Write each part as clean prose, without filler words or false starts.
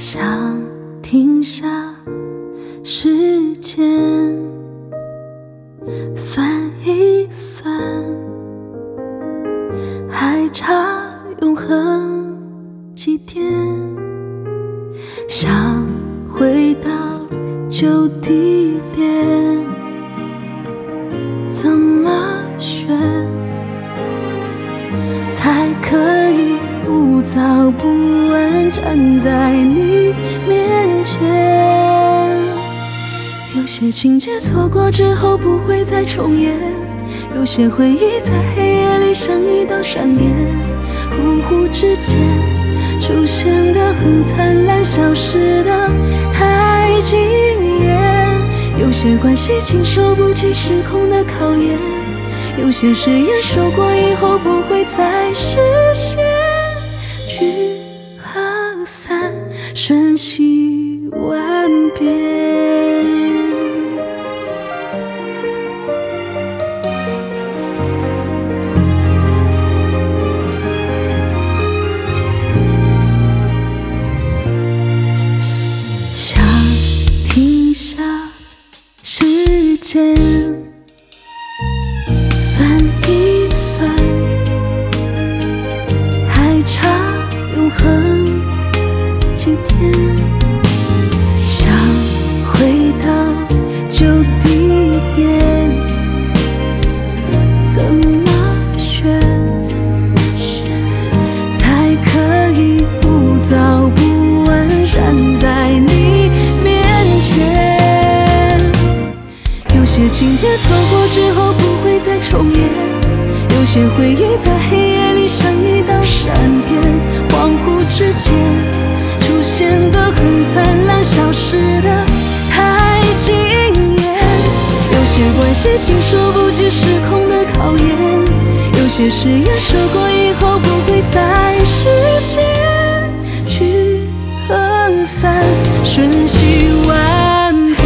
想停下时间，算一算，还差永恒几天。想回到旧地点，怎么选才可以不早不晚站在你面前？有些情节错过之后不会再重演，有些回忆在黑夜里像一道闪电，忽忽之间出现的很灿烂，消失的太惊艳。有些关系经受不起时空的考验，有些誓言说过以后不会再实现。聚和散，瞬息万变。想停下时间，算一算，还差永恒几天。想回到旧地点，怎么选才可以不早不晚站在你面前？有些情节错过之后不会再重演，有些回忆在黑夜里像一道闪电，恍惚之间出现的很灿烂，消失的太惊艳。有些关系经受不起时空的考验，有些誓言说过以后不会再实现。聚和散，瞬息万变。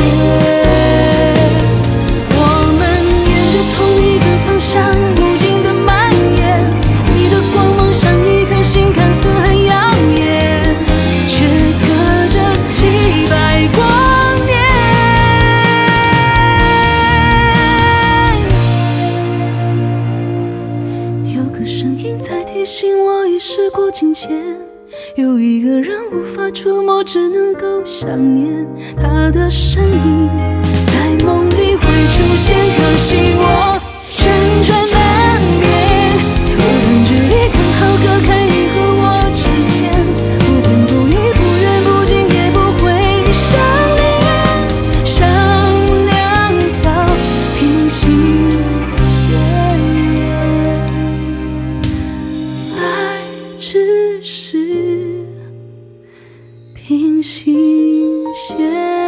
我们沿着同一个方向无尽的蔓延，你的光芒像一颗星，看似很耀眼，却隔着几百光年。有个声音在提醒我，已时过境迁。有一个人无法触摸，只能够想念他的身影，在梦里会出现，可惜我辗转难眠。无论距离刚好隔开你和我之间，不偏不倚，不远不近，也不会相恋，像两条平行线。爱只是平行线。